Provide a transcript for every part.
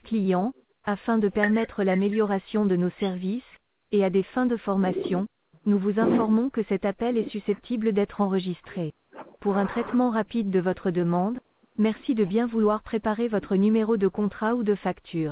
clients, afin de permettre l'amélioration de nos services, et à des fins de formation, nous vous informons que cet appel est susceptible d'être enregistré. Pour un traitement rapide de votre demande, merci de bien vouloir préparer votre numéro de contrat ou de facture.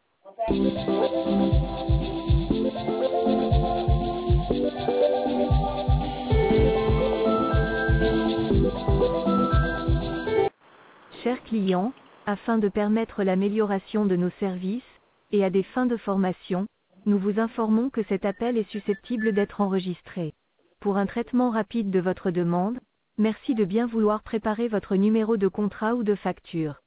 Chers clients, afin de permettre l'amélioration de nos services, et à des fins de formation, nous vous informons que cet appel est susceptible d'être enregistré. Pour un traitement rapide de votre demande, merci de bien vouloir préparer votre numéro de contrat ou de facture.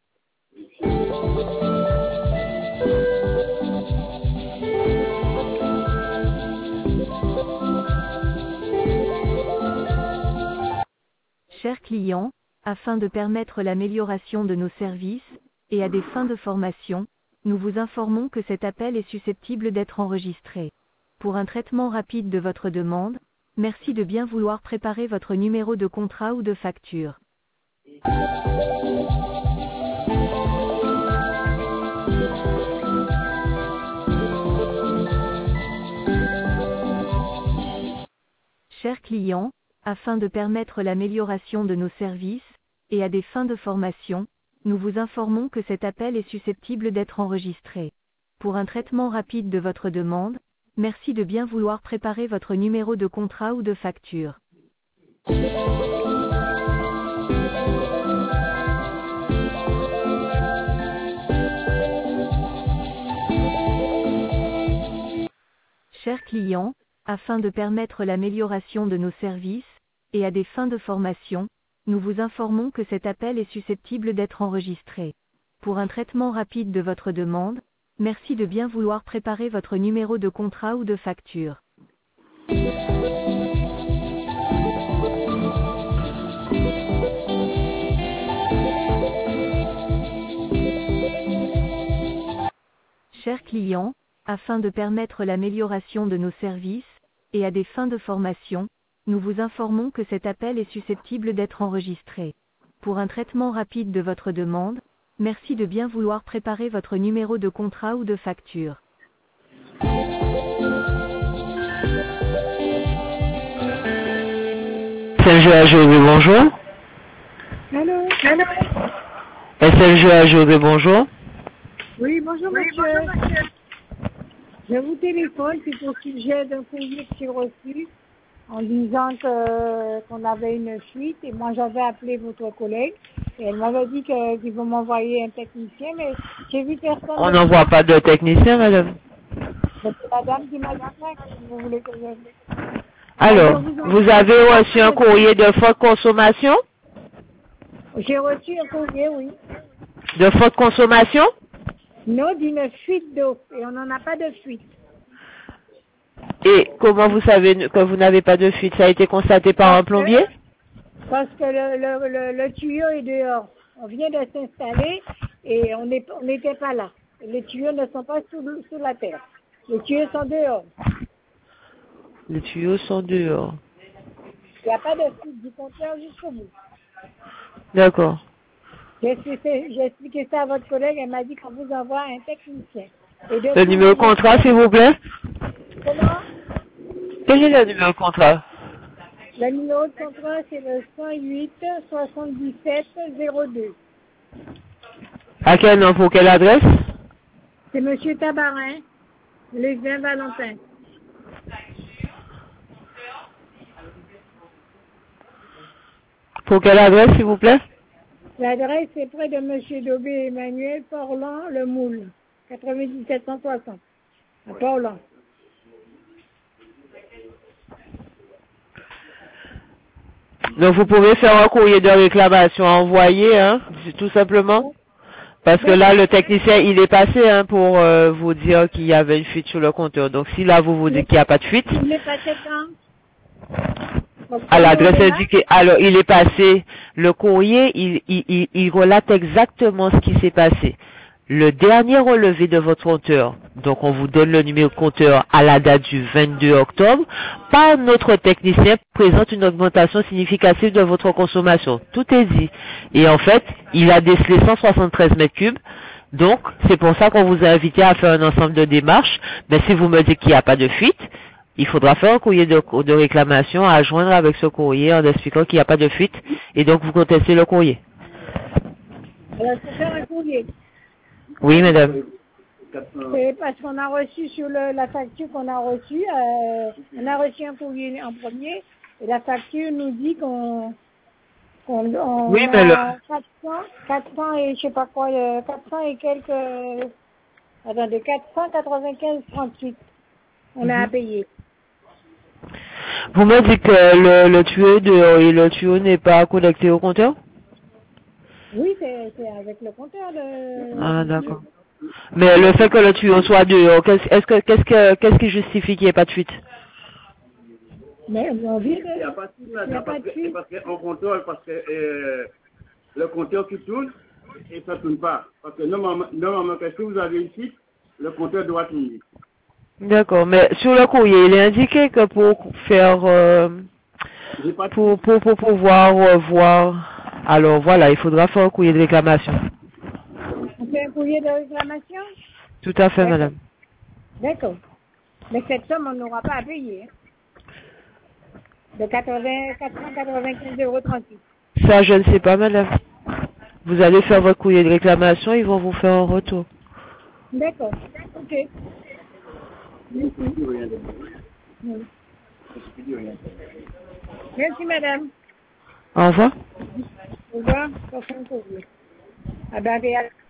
Chers clients, afin de permettre l'amélioration de nos services, et à des fins de formation, nous vous informons que cet appel est susceptible d'être enregistré. Pour un traitement rapide de votre demande, merci de bien vouloir préparer votre numéro de contrat ou de facture. Chers clients, afin de permettre l'amélioration de nos services, et à des fins de formation, nous vous informons que cet appel est susceptible d'être enregistré. Pour un traitement rapide de votre demande, merci de bien vouloir préparer votre numéro de contrat ou de facture. Chers clients, afin de permettre l'amélioration de nos services, et à des fins de formation, nous vous informons que cet appel est susceptible d'être enregistré. Pour un traitement rapide de votre demande, merci de bien vouloir préparer votre numéro de contrat ou de facture. Chers clients, afin de permettre l'amélioration de nos services, et à des fins de formation, nous vous informons que cet appel est susceptible d'être enregistré. Pour un traitement rapide de votre demande, merci de bien vouloir préparer votre numéro de contrat ou de facture. SLG bonjour. Allô. SLG bonjour. Oui, bonjour monsieur. Je vous téléphone, c'est au sujet d'un courrier que j'ai reçu en disant qu'on avait une fuite et moi j'avais appelé votre collègue et elle m'avait dit qu'ils vont m'envoyer un technicien, mais j'ai vu personne. On n'envoie pas de technicien, madame. C'est la dame qui m'a dit ça, si vous voulez que je... Alors, vous avez reçu un courrier de forte consommation? J'ai reçu un courrier, oui. De forte consommation? Non, d'une fuite d'eau et on n'en a pas de fuite. Et comment vous savez que vous n'avez pas de fuite? Ça a été constaté par un plombier? Parce que le tuyau est dehors. On vient de s'installer et on n'était pas là. Les tuyaux ne sont pas sous la terre. Les tuyaux sont dehors. Les tuyaux sont dehors. Il n'y a pas de fuite du compteur jusqu'au bout. D'accord. J'ai expliqué ça à votre collègue, elle m'a dit qu'on vous envoie un technicien. Le numéro de contrat, s'il vous plaît? Comment? Quel est le numéro de contrat? Le numéro de contrat, c'est le 108 77 02. À quel nom, pour quelle adresse? C'est monsieur Tabarin, les Saint-Valentin. Pour quelle adresse, s'il vous plaît? L'adresse est près de monsieur Dobé Emmanuel, Portland, Le Moule, 9760, à Portland. Donc vous pouvez faire un courrier de réclamation envoyé, hein, tout simplement. Parce que là, le technicien, il est passé hein, pour vous dire qu'il y avait une fuite sur le compteur. Donc si là, vous dites qu'il n'y a pas de fuite, Il est passé quand? à l'adresse indiquée, alors il est passé, le courrier, il relate exactement ce qui s'est passé. Le dernier relevé de votre compteur, donc on vous donne le numéro de compteur à la date du 22 octobre, par notre technicien présente une augmentation significative de votre consommation. Tout est dit. Et en fait, il a décelé 173 mètres cubes Donc, c'est pour ça qu'on vous a invité à faire un ensemble de démarches. Mais si vous me dites qu'il n'y a pas de fuite, il faudra faire un courrier de réclamation à joindre avec ce courrier en expliquant qu'il n'y a pas de fuite. Et donc, vous contestez le courrier. Alors, faut faire un courrier. Oui, madame. C'est parce qu'on a reçu sur la facture qu'on a reçue, on a reçu un courrier en premier, et la facture nous dit qu'on Oui, mais a 400 et je sais pas quoi, 400 et quelques, attendez, 495,38. On a à payer. Vous me dites que le tuyau dehors et le tuyau n'est pas connecté au compteur? Oui, c'est avec le compteur de... Ah, d'accord. Mais le fait que le tuyau soit dehors, qu'est-ce qui justifie qu'il n'y ait pas de fuite? Mais on vit Il n'y a pas de fuite. Parce qu'on contrôle, parce que le compteur qui tourne, et ça ne tourne pas. Parce que normalement, si vous avez une fuite, le compteur doit tourner. D'accord, mais sur le courrier, il est indiqué que pour faire, pour pouvoir voir, alors voilà, il faudra faire un courrier de réclamation. On fait un courrier de réclamation? Tout à fait, madame. D'accord. Mais cette somme, on n'aura pas à payer. De 495,38 €. Ça, je ne sais pas, madame. Vous allez faire votre courrier de réclamation, ils vont vous faire un retour. D'accord. Ok. Merci, madame. Au revoir. Au revoir. Prochain courrier. À bientôt.